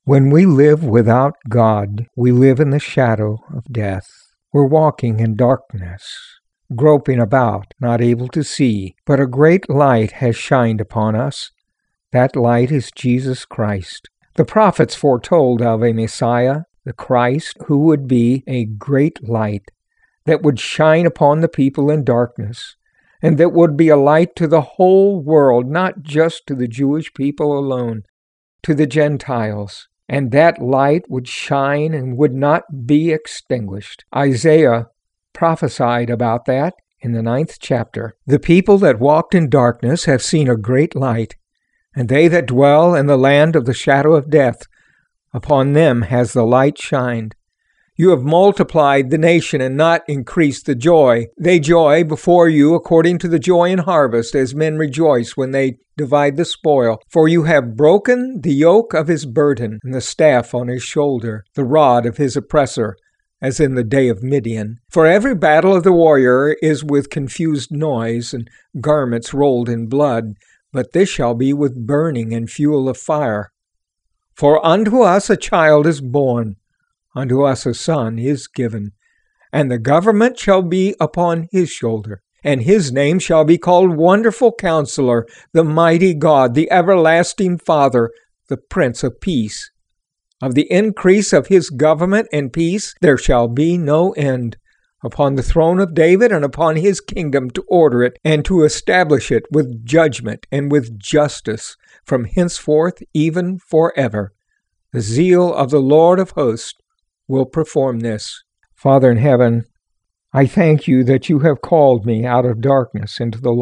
When we live without God, we live in the shadow of death. We're walking in darkness, groping about, not able to see, but a great light has shined upon us. That light is Jesus Christ. The prophets foretold of a Messiah, the Christ, who would be a great light that would shine upon the people in darkness, and that would be a light to the whole world, not just to the Jewish people alone, to the Gentiles. And that light would shine and would not be extinguished. Isaiah prophesied about that in the 9th chapter. The people that walked in darkness have seen a great light, and they that dwell in the land of the shadow of death, upon them has the light shined. You have multiplied the nation and not increased the joy. They joy before you according to the joy in harvest, as men rejoice when they divide the spoil. For you have broken the yoke of his burden, and the staff on his shoulder, the rod of his oppressor, as in the day of Midian. For every battle of the warrior is with confused noise, and garments rolled in blood, but this shall be with burning and fuel of fire. For unto us a child is born, unto us a son is given, and the government shall be upon his shoulder. And his name shall be called Wonderful Counselor, the Mighty God, the Everlasting Father, the Prince of Peace. Of the increase of his government and peace there shall be no end, upon the throne of David and upon his kingdom, to order it and to establish it with judgment and with justice from henceforth even forever. The zeal of the Lord of hosts will perform this. Father in heaven, I thank you that you have called me out of darkness into the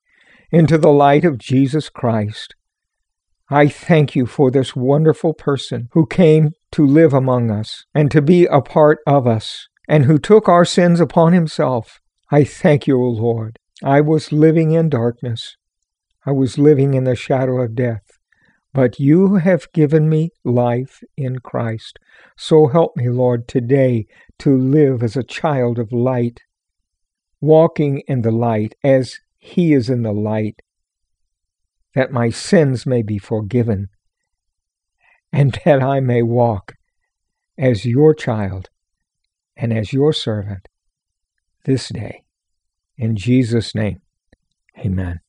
light of Jesus Christ. I thank you for this wonderful person who came to live among us and to be a part of us, and who took our sins upon himself. I thank you, O Lord. I was living in darkness. I was living in the shadow of death. But you have given me life in Christ. So help me, Lord, today to live as a child of light, walking in the light as he is in the light, that my sins may be forgiven, and that I may walk as your child and as your servant this day. In Jesus' name, amen.